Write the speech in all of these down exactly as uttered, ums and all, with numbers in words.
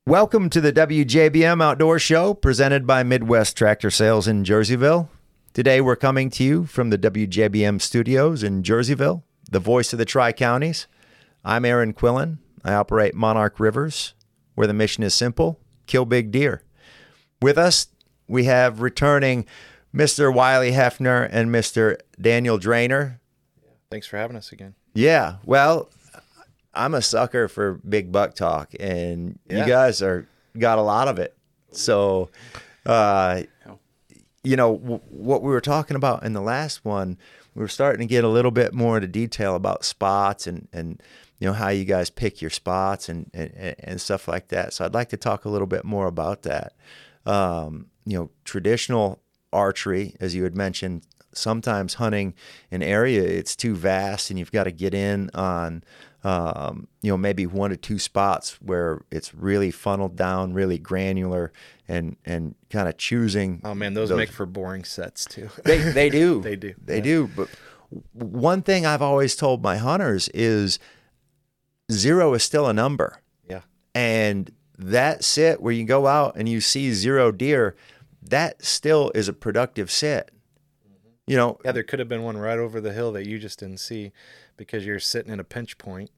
Welcome to the W J B M Outdoor Show presented by Midwest Tractor Sales in Jerseyville. Today we're coming to you from the W J B M studios in Jerseyville, the voice of the Tri-Counties. I'm Aaron Quillen. I operate Monarch Rivers, where the mission is simple: kill big deer. With us, we have returning Mister Wiley Hefner and Mister Daniel Drainer. Thanks for having us again. Yeah, well, I'm a sucker for big buck talk, and yeah. you guys are got a lot of it. So, uh, you know, w- what we were talking about in the last one, we were starting to get a little bit more into detail about spots and, and you know, how you guys pick your spots and, and, and stuff like that. So I'd like to talk a little bit more about that. Um, you know, traditional archery, as you had mentioned, sometimes hunting an area, it's too vast and you've got to get in on Um, you know, maybe one or two spots where it's really funneled down, really granular, and and kind of choosing. Oh man, those, those make for boring sets too. They they do. they do. They yeah. do. But one thing I've always told my hunters is zero is still a number. Yeah. And that sit where you go out and you see zero deer, that still is a productive sit. Mm-hmm. You know. Yeah, there could have been one right over the hill that you just didn't see, because you're sitting in a pinch point.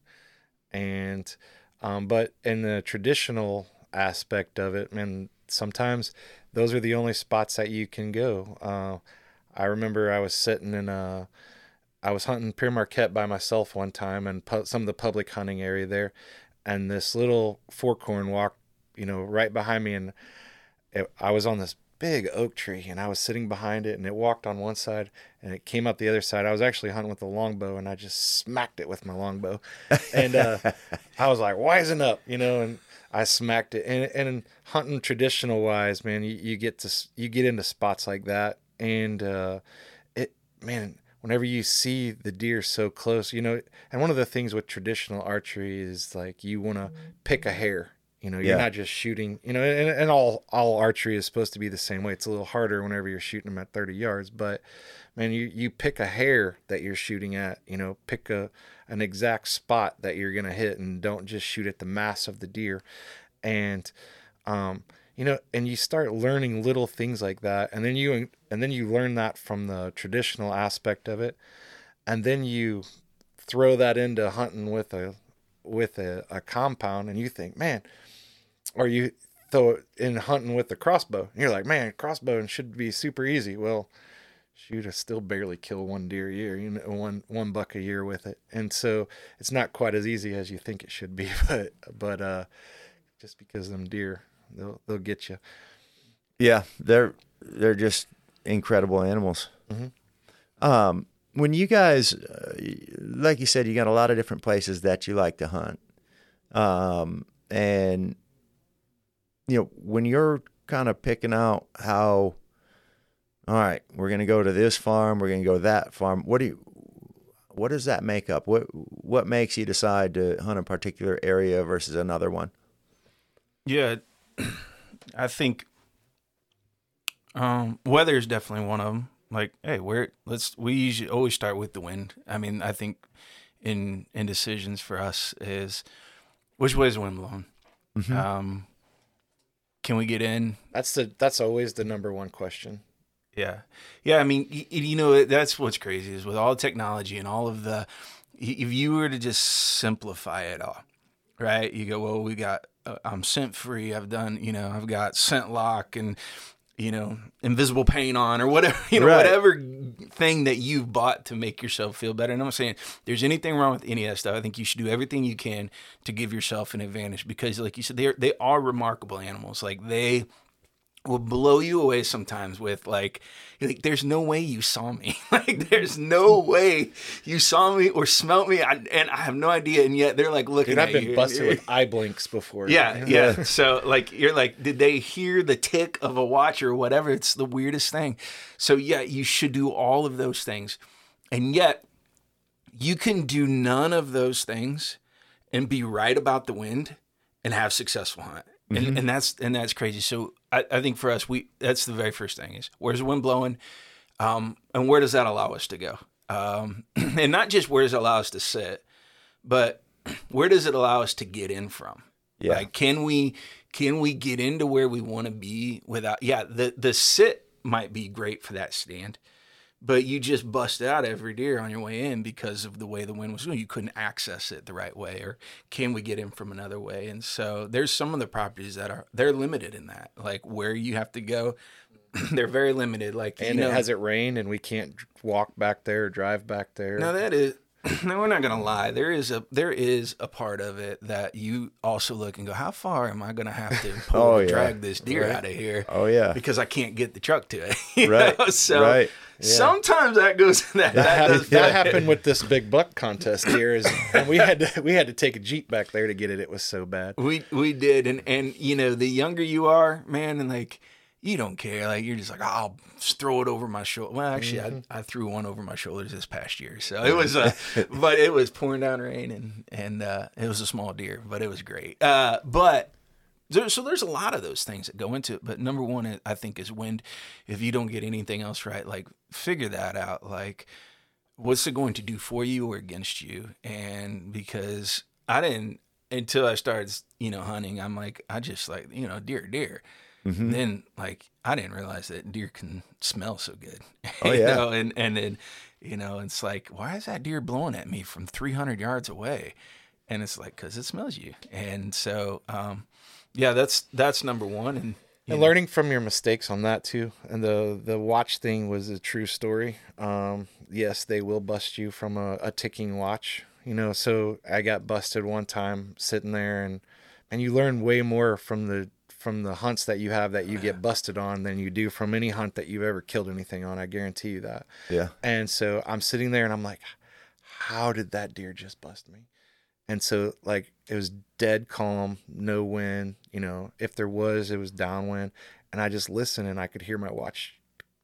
And um, but in the traditional aspect of it, man, sometimes those are the only spots that you can go. Uh, I remember I was sitting in a, I was hunting Pere Marquette by myself one time, and pu- some of the public hunting area there, and this little forkhorn walked, you know, right behind me, and it, I was on this big oak tree, and I was sitting behind it, and it walked on one side and it came up the other side. I was actually hunting with a longbow, and I just smacked it with my longbow, and uh, I was like, wisen up, you know, and I smacked it. And, and hunting traditional wise, man, you, you get to you get into spots like that, and uh, it, man, whenever you see the deer so close, you know, and one of the things with traditional archery is like you want to pick a hair. You know, you're yeah. not just shooting, you know, and, and all, all archery is supposed to be the same way. It's a little harder whenever you're shooting them at thirty yards, but man, you, you pick a hair that you're shooting at, you know, pick a, an exact spot that you're going to hit, and don't just shoot at the mass of the deer. And, um, you know, and you start learning little things like that. And then you, and then you learn that from the traditional aspect of it. And then you throw that into hunting with a, with a, a compound, and you think, man, or you throw it in hunting with the crossbow, and you're like, man, crossbow should be super easy. Well, shoot, I still barely kill one deer a year, you know, one one buck a year with it, and so it's not quite as easy as you think it should be. But but uh, just because them deer, they'll they'll get you. Yeah, they're they're just incredible animals. Mm-hmm. Um, when you guys, uh, like you said, you got a lot of different places that you like to hunt, um, and you know, when you're kind of picking out how, all right, we're going to go to this farm, we're going to go to that farm. What do you, what does that make up? What, what makes you decide to hunt a particular area versus another one? Yeah, I think um, weather is definitely one of them. Like, hey, where let's we usually always start with the wind. I mean, I think in in decisions for us is which way is the wind blowing? Mm-hmm. Um, can we get in? That's the that's always the number one question. Yeah, yeah. I mean, you, you know, that's what's crazy is with all the technology and all of the. If you were to just simplify it all, right? You go, well, we got uh, I'm scent free. I've done, you know, I've got scent lock and. You know, invisible paint on or whatever, you know, right. whatever thing that you've bought to make yourself feel better. And I'm not saying there's anything wrong with any of that stuff. I think you should do everything you can to give yourself an advantage because, like you said, they they are remarkable animals. Like they will blow you away sometimes with like, like there's no way you saw me. Like there's no way you saw me or smelt me, I, and I have no idea. And yet they're like looking Dude, at I've been you. busted with eye blinks before. Yeah, yeah. So like you're like, did they hear the tick of a watch or whatever? It's the weirdest thing. So yeah, you should do all of those things, and yet you can do none of those things and be right about the wind and have successful hunt. And, mm-hmm. and that's and that's crazy. So I, I think for us, we that's the very first thing is where's the wind blowing, um, and where does that allow us to go? Um, and not just where does it allow us to sit, but where does it allow us to get in from? Yeah. Like, can we can we get into where we want to be without? Yeah, the the sit might be great for that stand, but you just bust out every deer on your way in because of the way the wind was going. You couldn't access it the right way, or can we get in from another way? And so there's some of the properties that are they're limited in that, like where you have to go. They're very limited. Like, and you know, it has it rained and we can't walk back there or drive back there. No, that is. No, we're not gonna lie. There is a there is a part of it that you also look and go, how far am I gonna have to pull Oh, to yeah. drag this deer Right. out of here? Oh, yeah. Because I can't get the truck to it. You Right. know? So Right. Yeah. sometimes that goes that, that, That, does that that. happened with this big buck contest here, is, and we had to we had to take a Jeep back there to get it. It was so bad. We we did, and and you know, the younger you are, man, and like you don't care, like you're just like, oh, I'll just throw it over my shoulder. Well, actually, Mm-hmm. I I threw one over my shoulders this past year, so it was, uh, but it was pouring down rain, and and uh, it was a small deer, but it was great. Uh, but there, so there's a lot of those things that go into it. But number one, I think, is wind. If you don't get anything else right, like figure that out. Like, what's it going to do for you or against you? And because I didn't until I started, you know, hunting, I'm like, I just like, you know, deer, deer. Mm-hmm. Then like I didn't realize that deer can smell so good. Oh, you yeah. know, and and then you know it's like, why is that deer blowing at me from three hundred yards away? And it's like, because it smells you. And so um, yeah, that's that's number one. And, And know, learning from your mistakes on that too. And the the watch thing was a true story. Um, yes, they will bust you from a, a ticking watch. You know, so I got busted one time sitting there, and and you learn way more from the from the hunts that you have that you get busted on than you do from any hunt that you've ever killed anything on. I guarantee you that. Yeah. And so I'm sitting there and I'm like, how did that deer just bust me? And so like it was dead calm, no wind, you know, if there was, it was downwind. And I just listened and I could hear my watch,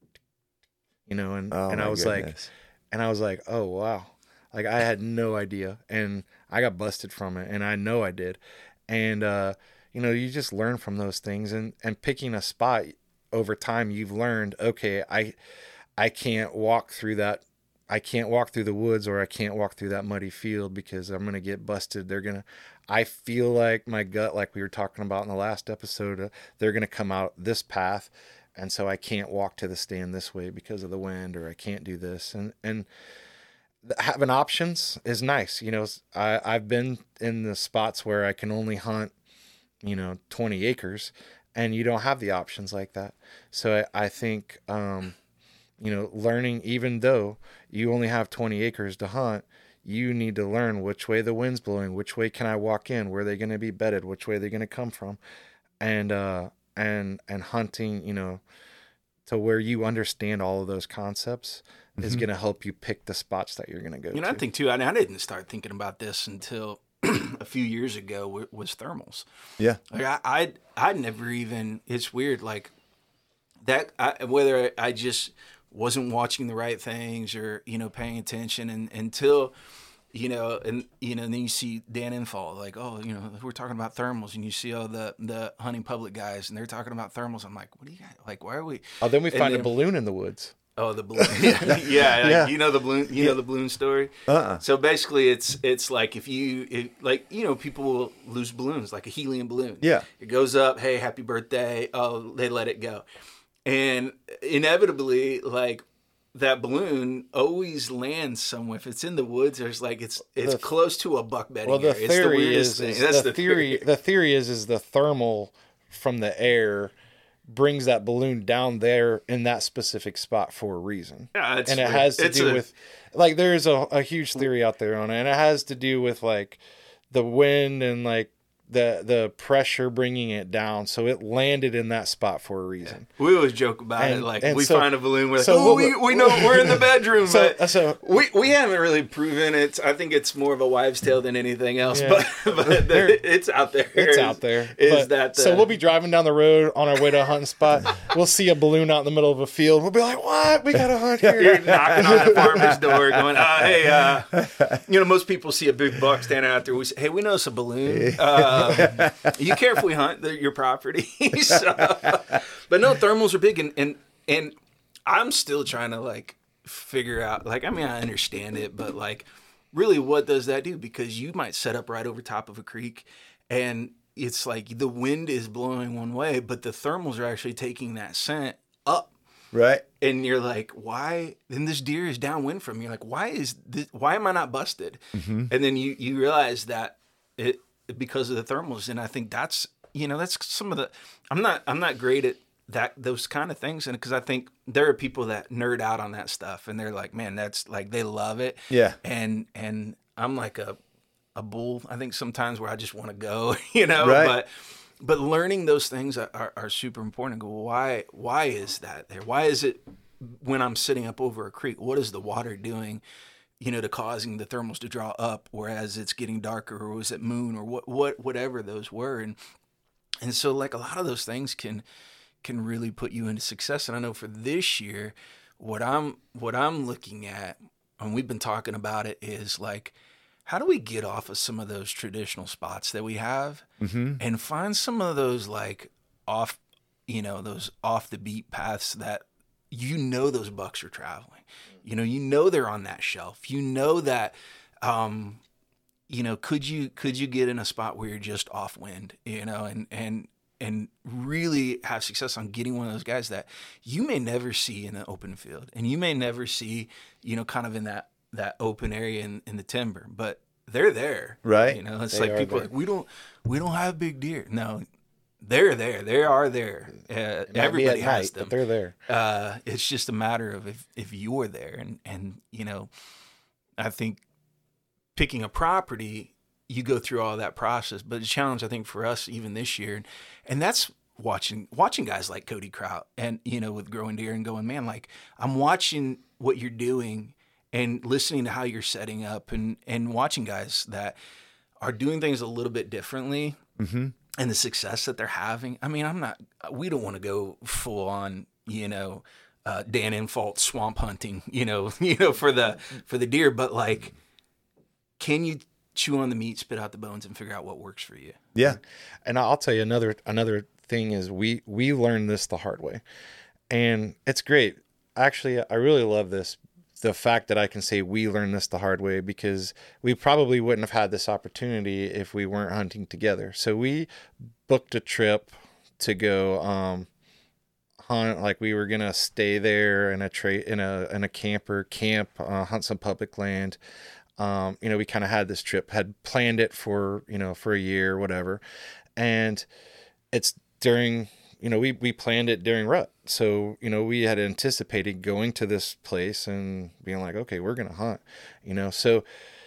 you know, and, Oh, and my I was like, goodness. and I was like, oh, wow. Like I had no idea. And I got busted from it. And I know I did. And, uh, you know, you just learn from those things, and, and picking a spot over time, you've learned, okay, I, I can't walk through that. I can't walk through the woods, or I can't walk through that muddy field because I'm going to get busted. They're going to, I feel like my gut, like we were talking about in the last episode, uh, they're going to come out this path. And so I can't walk to the stand this way because of the wind, or I can't do this. And, and having options is nice. You know, I, I've been in the spots where I can only hunt, you know, twenty acres, and you don't have the options like that. So I, I think, um, you know, learning, even though you only have twenty acres to hunt, you need to learn which way the wind's blowing, which way can I walk in, where are they going to be bedded, which way they're going to come from. And, uh, and, and hunting, you know, to where you understand all of those concepts mm-hmm. is going to help you pick the spots that you're going to go to. You know, I think too, I, I didn't start thinking about this until a few years ago was thermals. Yeah. Like I, I'd, I'd never even, it's weird. Like that, I, whether I just wasn't watching the right things or, you know, paying attention and until, you know, and, you know, and then you see Dan Infall, like, oh, you know, we're talking about thermals, and you see all the, the hunting public guys and they're talking about thermals. I'm like, what do you got? Like, why are we? Oh, then we and find then, a balloon in the woods. Oh, the balloon. Yeah, yeah, like, Yeah. you know the balloon. You Yeah. know the balloon story. Uh-uh. So basically, it's it's like if you it, like you know people will lose balloons, like a helium balloon. Yeah. It goes up. Hey, happy birthday. Oh, they let it go, and inevitably, like that balloon always lands somewhere. If it's in the woods, there's like it's it's The- close to a buck bedding Well, the area. It's the theory weirdest is, thing. is That's the, theory. The theory is is the thermal from the air brings that balloon down there in that specific spot for a reason. Yeah, it's and it weird. has to It's do a- with like there's a, a huge theory out there on it, and it has to do with like the wind and like the the pressure bringing it down, so it landed in that spot for a reason. We always joke about And- it, like and we so- find a balloon, we're like, so oh, what we, we- we know we're in the bedroom, So but so we we haven't really proven it. I think it's more of a wives' tale than anything else, Yeah. but but the, it's out there. it's Is- out there. Is But- that the, so we'll be driving down the road on our way to a hunting spot. We'll see a balloon out in the middle of a field. We'll be like, "What? We got a hunt You're here." knocking on the farmer's door, going, uh, "Hey, uh, you know, most people see a big buck standing out there. We say, hey, we notice a balloon. Uh, you care if we hunt the, your property?" So, but no, thermals are big, and, and and I'm still trying to like figure out. Like, I mean, I understand it, but like, really, what does that do? Because you might set up right over top of a creek, and it's like the wind is blowing one way, but the thermals are actually taking that scent up. Right. And you're like, why? Then this deer is downwind from you. You're like, why is this? Why am I not busted? Mm-hmm. And then you you realize that it because of the thermals. And I think that's you know that's some of the. I'm not I'm not great at that those kind of things, and because I think there are people that nerd out on that stuff, and they're like, man, that's like they love it. Yeah. And and I'm like a a bull. I think sometimes where I just want to go, you know. Right. But. But learning those things are, are, are super important. Go, well, why why is that there? Why is it when I'm sitting up over a creek, what is the water doing, you know, to causing the thermals to draw up, whereas it's getting darker, or was it moon, or what what whatever those were, and and so like a lot of those things can can really put you into success. And I know for this year, what I'm what I'm looking at, and we've been talking about it, is like, how do we get off of some of those traditional spots that we have mm-hmm. and find some of those like off, you know, those off the beat paths that, you know, those bucks are traveling, you know, you know, they're on that shelf, you know, that, um, you know, could you, could you get in a spot where you're just off wind, you know, and, and, and really have success on getting one of those guys that you may never see in the open field, and you may never see, you know, kind of in that, that open area in, in the timber, but they're there, right? You know, it's they like people are like, we don't, we don't have big deer. No, they're there. They are there. Uh, everybody has night, them. But they're there. Uh, it's just a matter of if, if you're there, and, and, you know, I think picking a property, you go through all that process, but the challenge I think for us, even this year, and, and that's watching, watching guys like Cody Kraut and, you know, with Growing Deer, and going, man, like I'm watching what you're doing, and listening to how you're setting up, and, and watching guys that are doing things a little bit differently mm-hmm. and the success that they're having. I mean, I'm not, we don't want to go full on, you know, uh, Dan Infalt swamp hunting, you know, you know, for the, for the deer, but like, can you chew on the meat, spit out the bones, and figure out what works for you? Yeah. And I'll tell you another, another thing is we, we learned this the hard way, and it's great. Actually, I really love this. The fact that I can say we learned this the hard way, because we probably wouldn't have had this opportunity if we weren't hunting together. So we booked a trip to go um, hunt. Like we were gonna stay there in a tra- in a in a camper camp, uh, hunt some public land. Um, you know, we kind of had this trip, had planned it for you know for a year, whatever, and it's during. You know, we, we planned it during rut. So, you know, we had anticipated going to this place and being like, okay, we're going to hunt, you know, so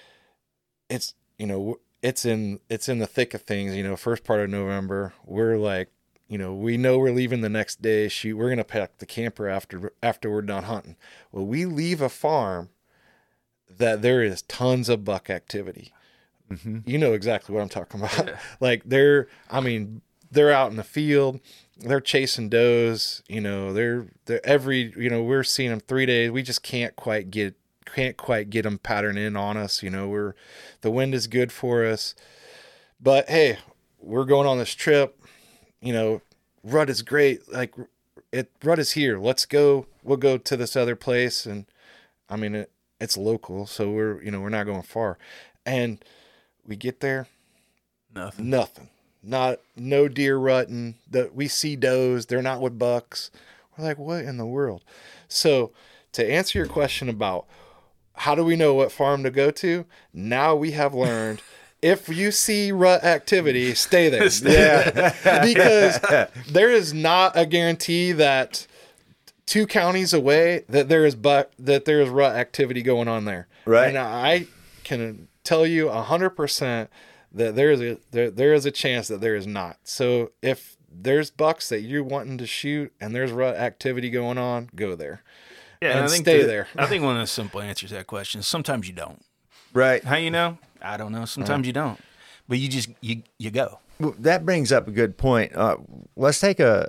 it's, you know, it's in, it's in the thick of things, you know, first part of November, we're like, you know, we know we're leaving the next day. Shoot, we're going to pack the camper after, after we're done hunting. Well, we leave a farm that there is tons of buck activity. Mm-hmm. You know exactly what I'm talking about. Yeah. Like they're, I mean, they're out in the field. They're chasing does, you know, they're, they're every, you know, we're seeing them three days. We just can't quite get, can't quite get them patterned in on us. You know, we're, the wind is good for us, but hey, we're going on this trip, you know, rut is great. Like it, rut is here. Let's go. We'll go to this other place. And I mean, it, it's local. So we're, you know, we're not going far, and we get there. Nothing, nothing. Not no deer rutting. That we see does. They're not with bucks. We're like, what in the world? So to answer your question about how do we know what farm to go to, now we have learned if you see rut activity, stay there. Yeah, because there is not a guarantee that two counties away that there is buck that there is rut activity going on there. Right. And I can tell you a hundred percent. That there is a there there is a chance that there is not. So if there's bucks that you're wanting to shoot and there's rut activity going on, go there. Yeah, and, and I think stay the, there. I think one of the simple answers to that question is sometimes you don't. Right. How you know? I don't know. Sometimes uh, you don't. But you just you you go. Well, that brings up a good point. Uh, let's take a,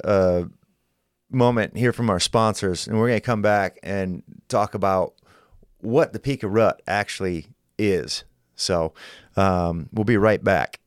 a moment here from our sponsors, and we're going to come back and talk about what the peak of rut actually is. So um, we'll be right back.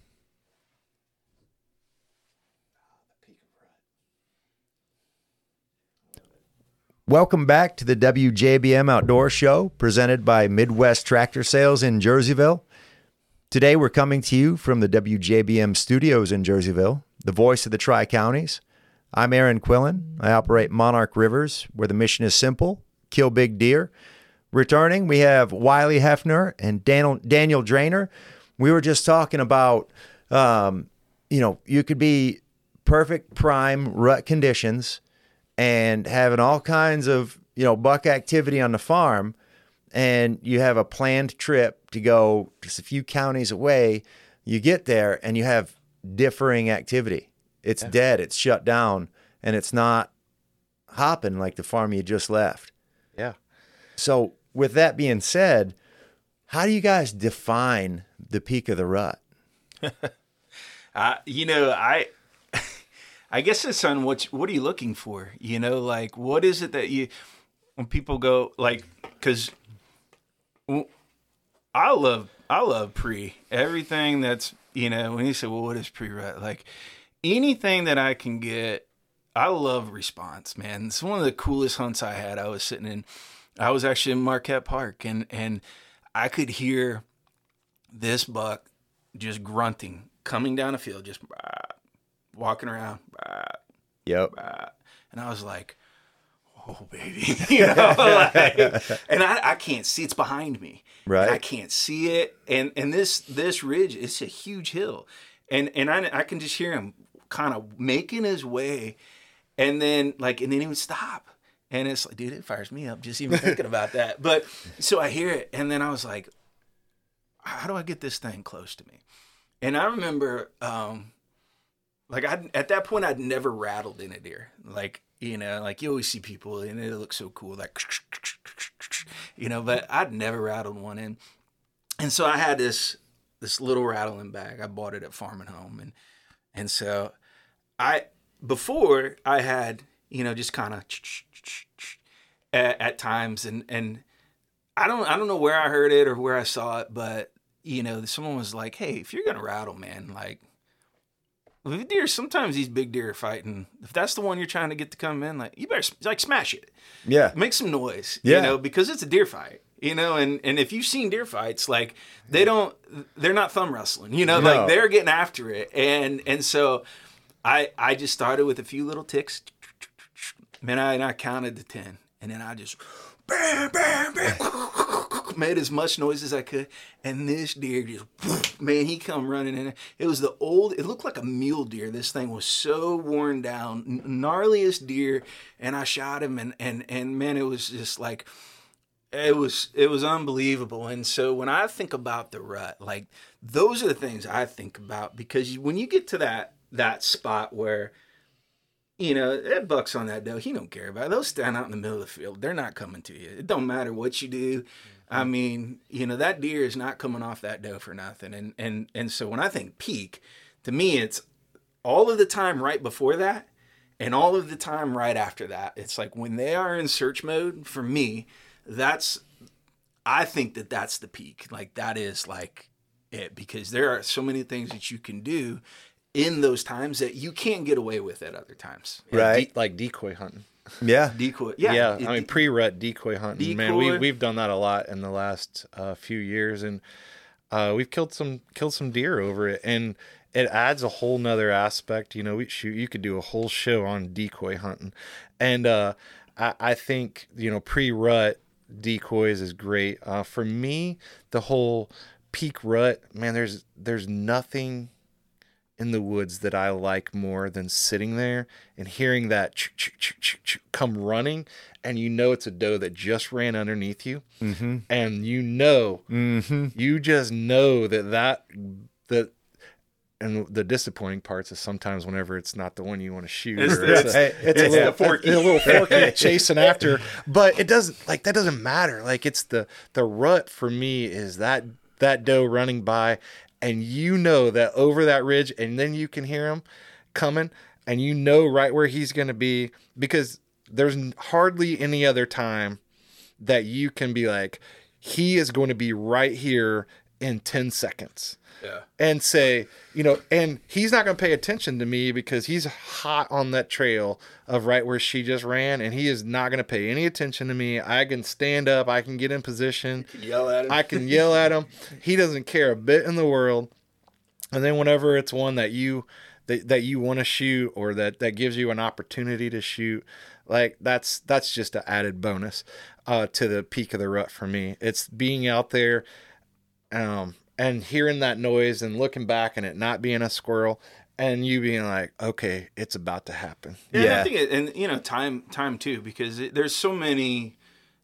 Welcome back to the W J B M Outdoor Show, presented by Midwest Tractor Sales in Jerseyville. Today we're coming to you from the W J B M studios in Jerseyville, the voice of the Tri-Counties. I'm Aaron Quillen. I operate Monarch Rivers, where the mission is simple: kill big deer. Returning, we have Wiley Hefner and Daniel, Daniel Drainer. We were just talking about, um, you know, you could be perfect prime rut conditions and having all kinds of, you know, buck activity on the farm, and you have a planned trip to go just a few counties away. You get there and you have differing activity. It's yeah. dead, it's shut down, and it's not hopping like the farm you just left. Yeah. So with that being said, how do you guys define the peak of the rut? uh, you know, I I guess it's on what, what are you looking for? You know, like, what is it that you, when people go, like, because I love, I love pre. Everything that's, you know, when you say, well, what is pre-rut? Like, anything that I can get, I love response, man. It's one of the coolest hunts I had. I was sitting in, I was actually in Marquette Park, and, and I could hear this buck just grunting, coming down the field, just bah, walking around. Bah, yep. Bah. And I was like, oh, baby. You know, like, and I, I can't see. It's behind me. Right. And I can't see it. And and this this ridge, it's a huge hill. And and I, I can just hear him kind of making his way, and then like and then he would stop, and it's like, dude, it fires me up just even thinking about that. But so I hear it, and then I was like, how do I get this thing close to me? And I remember, um, like I at that point I'd never rattled in a deer. Like, you know, like you always see people and it looks so cool, like, you know, but I'd never rattled one in, and so I had this. this little rattling bag. I bought it at Farm and Home. And, and so I, before I had, you know, just kind of at, at times. And, and I don't, I don't know where I heard it or where I saw it, but you know, someone was like, hey, if you're going to rattle, man, like with deer, sometimes these big deer are fighting. If that's the one you're trying to get to come in, like you better like smash it. Yeah. Make some noise, yeah. you know, because it's a deer fight. You know, and, and if you've seen deer fights, like they don't, they're not thumb wrestling, you know, no. like they're getting after it. And, and so I, I just started with a few little ticks, man, I, and I counted to ten, and then I just bam, bam, bam, made as much noise as I could. And this deer just, man, he come running in. It was the old, it looked like a mule deer. This thing was so worn down, gnarliest deer. And I shot him, and, and, and man, it was just like, It was it was unbelievable. And so when I think about the rut, like those are the things I think about, because when you get to that that spot where, you know, that buck's on that doe, he don't care about it. They'll stand out in the middle of the field. They're not coming to you. It don't matter what you do. I mean, you know, that deer is not coming off that doe for nothing. And and and so when I think peak, to me it's all of the time right before that and all of the time right after that. It's like when they are in search mode, for me, that's, I think that that's the peak. Like that is like it, because there are so many things that you can do in those times that you can't get away with at other times. Right. De- like decoy hunting. Yeah. Decoy. Yeah. Yeah. It, I mean, pre-rut decoy hunting, decoy. man, we, we've done that a lot in the last uh, few years, and uh, we've killed some, killed some deer over it. And it adds a whole nother aspect. You know, we shoot, you could do a whole show on decoy hunting. And uh, I, I think, you know, pre-rut decoys is great. Uh, for me, the whole peak rut, man, there's there's nothing in the woods that I like more than sitting there and hearing that ch- ch- ch- ch- ch- come running, and you know it's a doe that just ran underneath you, mm-hmm. and you know, mm-hmm. you just know that that that. And the disappointing parts is sometimes whenever it's not the one you want to shoot. It's, or it's, it's, a, it's, it's, it's a, the forky. It's a little forky chasing after. But it doesn't, like, that doesn't matter. Like, it's the, the rut for me is that, that doe running by, and you know that over that ridge, and then you can hear him coming, and you know right where he's going to be, because there's hardly any other time that you can be like, he is going to be right here in ten seconds. Yeah. And say, you know, and he's not going to pay attention to me because he's hot on that trail of right where she just ran, and he is not going to pay any attention to me. I can stand up, I can get in position, Yell at him. I can yell at him. He doesn't care a bit in the world. And then whenever it's one that you that, that you want to shoot, or that that gives you an opportunity to shoot, like that's that's just an added bonus uh, to the peak of the rut for me. It's being out there. Um, and hearing that noise and looking back and it not being a squirrel, and you being like, okay, it's about to happen. Yeah, Yeah. And I think, it, and you know, time, time too, because it, there's so many.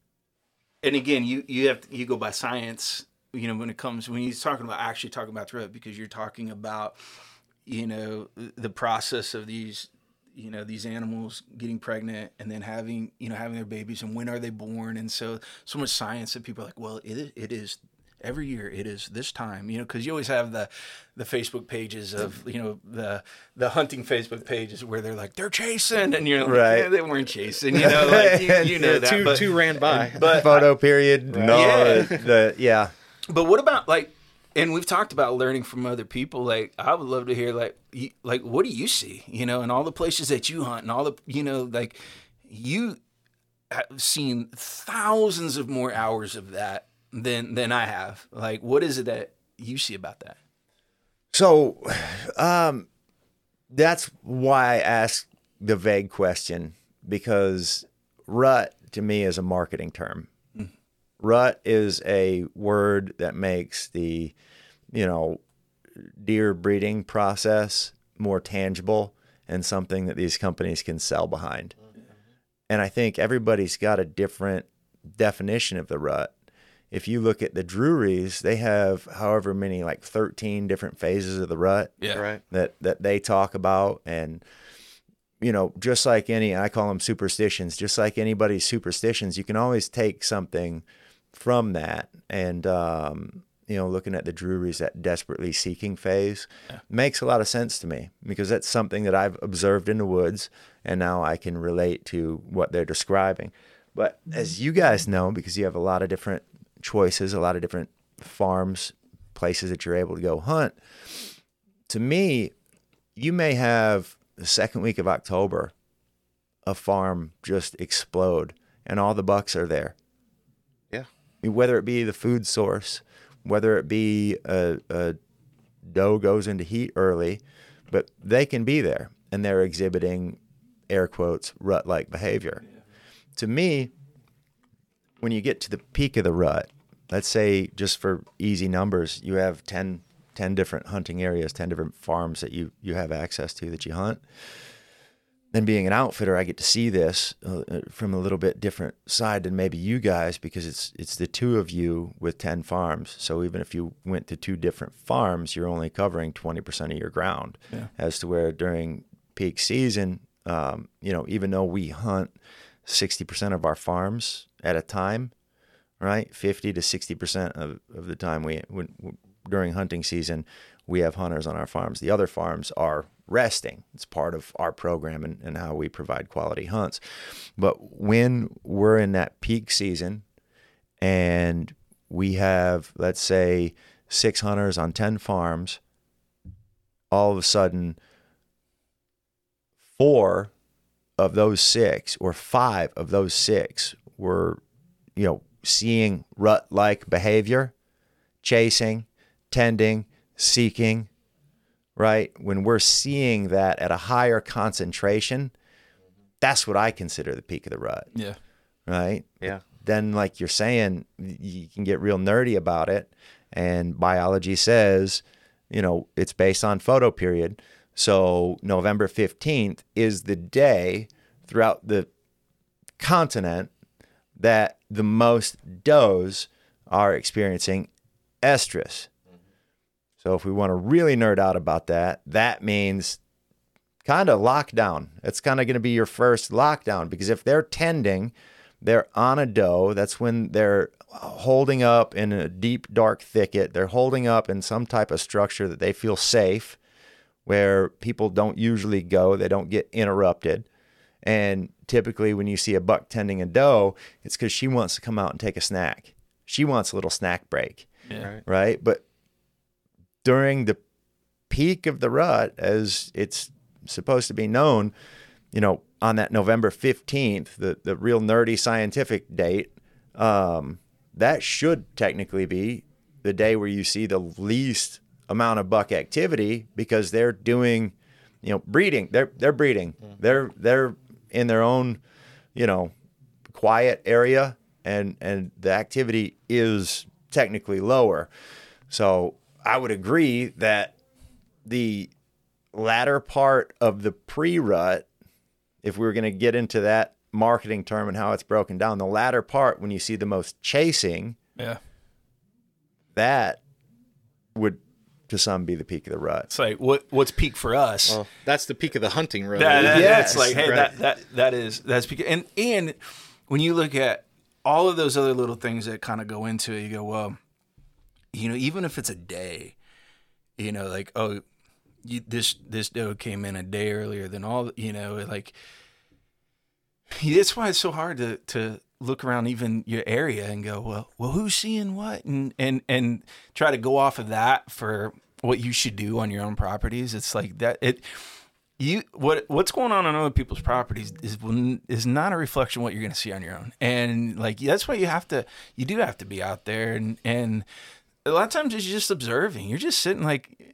And again, you you have to, you go by science. You know, when it comes when he's talking about actually talking about the rut, because you're talking about, you know, the process of these, you know, these animals getting pregnant and then having, you know, having their babies, and when are they born, and so so much science that people are like, well, it is, it is. Every year it is this time, you know, because you always have the the Facebook pages of, you know, the the hunting Facebook pages where they're like, they're chasing, and you're like, Right. yeah, they weren't chasing, you know, like you, you know that. two, but, two ran by. but Photo period. No, Yeah. the, yeah. but what about like, and we've talked about learning from other people. Like, I would love to hear like you, like what do you see, you know, in all the places that you hunt and all the, you know, like you have seen thousands of more hours of that than than I have. Like, what is it that you see about that? So, um, that's why I asked the vague question, because rut to me is a marketing term. Mm. Rut is a word that makes the, you know, deer breeding process more tangible and something that these companies can sell behind. Mm-hmm. And I think everybody's got a different definition of the rut. If you look at the Drurys, they have however many, like thirteen different phases of the rut Yeah. Right. that, that they talk about. And, you know, just like any, I call them superstitions, just like anybody's superstitions, you can always take something from that. And, um, you know, looking at the Drurys, that desperately seeking phase yeah. makes a lot of sense to me, because that's something that I've observed in the woods, and now I can relate to what they're describing. But as you guys know, because you have a lot of different choices, a lot of different farms, places that you're able to go hunt, to me, you may have the second week of October, a farm just explode and all the bucks are there. Yeah. Whether it be the food source, whether it be a, a doe goes into heat early, but they can be there and they're exhibiting, air quotes, rut-like behavior. Yeah. To me, when you get to the peak of the rut, let's say just for easy numbers, you have ten, ten different hunting areas, ten different farms that you, you have access to that you hunt. Then being an outfitter, I get to see this uh, from a little bit different side than maybe you guys, because it's it's the two of you with ten farms. So even if you went to two different farms, you're only covering twenty percent of your ground. Yeah. As to where during peak season, um, you know, even though we hunt sixty percent of our farms at a time, right? fifty to sixty percent of, of the time we when, during hunting season, we have hunters on our farms. The other farms are resting. It's part of our program and, and how we provide quality hunts. But when we're in that peak season and we have, let's say, six hunters on ten farms, all of a sudden, four of those six or five of those six were, you know, seeing rut-like behavior, chasing, tending, seeking, right? When we're seeing that at a higher concentration, that's what I consider the peak of the rut. Yeah. Right? Yeah. Then, like you're saying, you can get real nerdy about it. And biology says, you know, it's based on photo period. So November fifteenth is the day throughout the continent that the most does are experiencing estrus. So if we want to really nerd out about that, that means kind of lockdown. It's kind of going to be your first lockdown, because if they're tending, they're on a doe, that's when they're holding up in a deep, dark thicket. They're holding up in some type of structure that they feel safe, where people don't usually go. They don't get interrupted. And typically when you see a buck tending a doe, it's because she wants to come out and take a snack. She wants a little snack break. Yeah. Right. But during the peak of the rut, as it's supposed to be known, you know, on that November fifteenth, the, the real nerdy scientific date, um, that should technically be the day where you see the least amount of buck activity, because they're doing, you know, breeding. They're they're breeding. Mm-hmm. They're they're in their own, you know, quiet area, and and the activity is technically lower. So I would agree that the latter part of the pre-rut, if we were going to get into that marketing term and how it's broken down, the latter part, when you see the most chasing, yeah, that would to some be the peak of the rut. It's like, what what's peak for us? Well, that's the peak of the hunting rut. That, that, yes, that's like, hey, right. that that that is that's peak. And and when you look at all of those other little things that kind of go into it, you go, well, you know, even if it's a day, you know, like, oh, you, this this doe came in a day earlier than all, you know, like, that's why it's so hard to to look around even your area and go, well, well, who's seeing what, and and and try to go off of that for what you should do on your own properties. It's like that. It you what what's going on on other people's properties is is not a reflection of what you're going to see on your own. And like, that's why you have to you do have to be out there, and and a lot of times it's just observing. You're just sitting, like,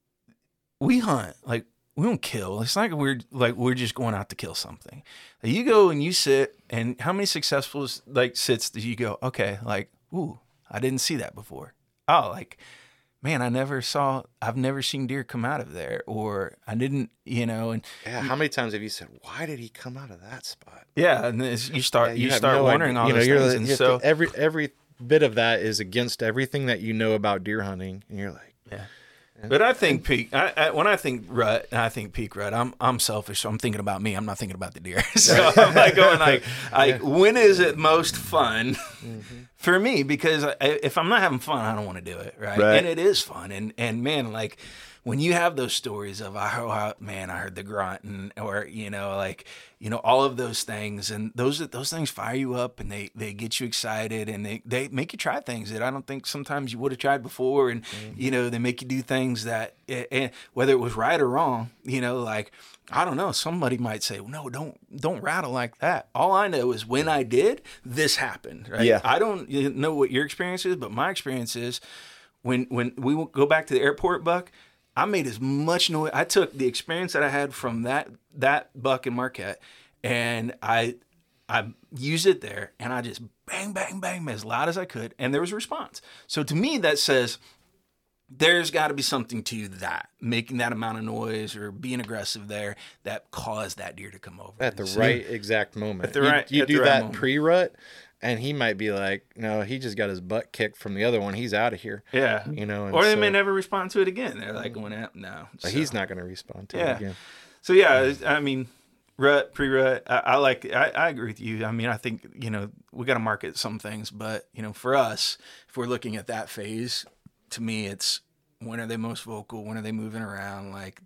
we hunt, like, we don't kill. It's not like we're like we're just going out to kill something. Like, you go and you sit, and how many successful like sits do you go, okay, like, ooh, I didn't see that before. Oh, like, man, I never saw, I've never seen deer come out of there, or I didn't, you know. And yeah, how many times have you said, why did he come out of that spot? Yeah, and then you start yeah, you, you start no wondering idea. all you know, those you're, things. And so to, every every bit of that is against everything that you know about deer hunting, and you're like, yeah. But I think peak. I, I, when I think rut, and I think peak rut, I'm I'm selfish, so I'm thinking about me. I'm not thinking about the deer. So I'm like going like, like yeah. when is it most fun mm-hmm. for me? Because I, if I'm not having fun, I don't want to do it, right? right? And it is fun, and and man, like, when you have those stories of, I heard, man, I heard the grunt, and or you know, like, you know, all of those things, and those those things fire you up, and they, they get you excited, and they, they make you try things that I don't think sometimes you would have tried before, and mm-hmm. you know, they make you do things that, and whether it was right or wrong, you know, like, I don't know, somebody might say, well, no, don't don't rattle like that. All I know is when I did, this happened, right? Yeah. I don't know what your experience is, but my experience is when when we go back to the airport buck, I made as much noise. I took the experience that I had from that that buck in Marquette, and I I used it there, and I just bang, bang, bang as loud as I could, and there was a response. So to me, that says there's got to be something to that, making that amount of noise or being aggressive there that caused that deer to come over. At the so, right exact moment. At the right, you you at do the right that moment. pre-rut, and he might be like, no, he just got his butt kicked from the other one. He's out of here. Yeah. You know, and or they so, may never respond to it again. They're like going out, no. But so. he's not going to respond to yeah. it again. So, yeah, I mean, rut, pre-rut, I, I like, I, I agree with you. I mean, I think, you know, we got to market some things, but, you know, for us, if we're looking at that phase, to me, it's when are they most vocal? When are they moving around? Like,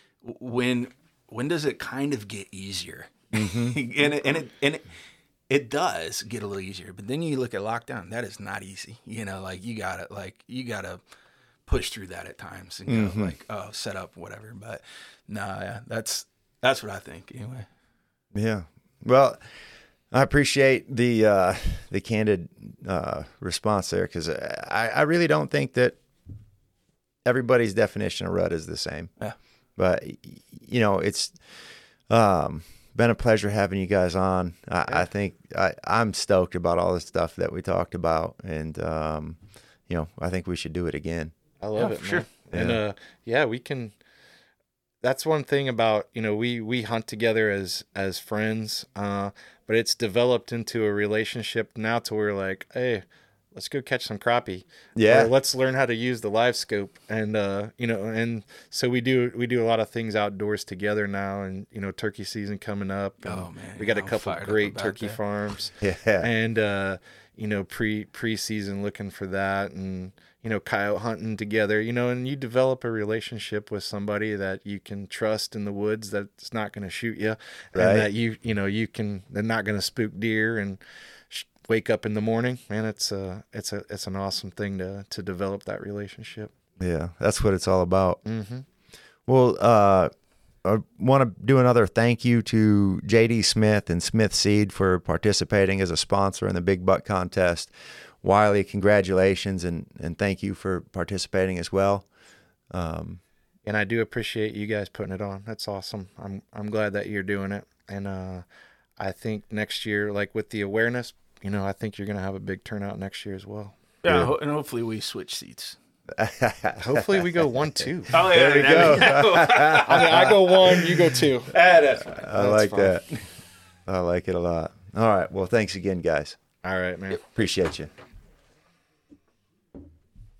when, when does it kind of get easier? Mm-hmm. and it, and it, and it, It does get a little easier, but then you look at lockdown. That is not easy. You know, like you gotta, like you gotta push through that at times and go mm-hmm. like, oh, set up whatever. But no, nah, yeah, that's that's what I think anyway. Yeah. Well, I appreciate the uh, the candid uh, response there, because I, I really don't think that everybody's definition of rut is the same. Yeah. But you know, it's. Um, Been a pleasure having you guys on. I, yeah. I think I, I'm stoked about all the stuff that we talked about, and um, you know, I think we should do it again. I love yeah, it, for sure. Yeah. And uh, yeah, we can. That's one thing about, you know, we we hunt together as as friends, uh, but it's developed into a relationship now to where like, hey, let's go catch some crappie. Yeah. Or let's learn how to use the live scope. And, uh, you know, and so we do, we do a lot of things outdoors together now, and, you know, turkey season coming up. Oh man. We got yeah, a couple great turkey that. farms. Yeah. And, uh, you know, pre pre-season looking for that, and, you know, coyote hunting together, you know, and you develop a relationship with somebody that you can trust in the woods, that's not going to shoot you, right. and that you, you know, you can, they're not going to spook deer and wake up in the morning, man. It's a, it's a, it's an awesome thing to, to develop that relationship. Yeah, that's what it's all about. Mm-hmm. Well, uh, I want to do another thank you to J D Smith and Smith Seed for participating as a sponsor in the Big Buck Contest. Wiley, congratulations, and, and thank you for participating as well. Um, and I do appreciate you guys putting it on. That's awesome. I'm I'm glad that you're doing it. And uh, I think next year, like with the awareness, you know, I think you're going to have a big turnout next year as well. Yeah, ho- and hopefully we switch seats. Hopefully we go one, two. Oh, yeah, There you there go. I mean, I go one, you go two. Ah, that's fine. I like that. I like it a lot. All right. Well, thanks again, guys. All right, man. Appreciate you.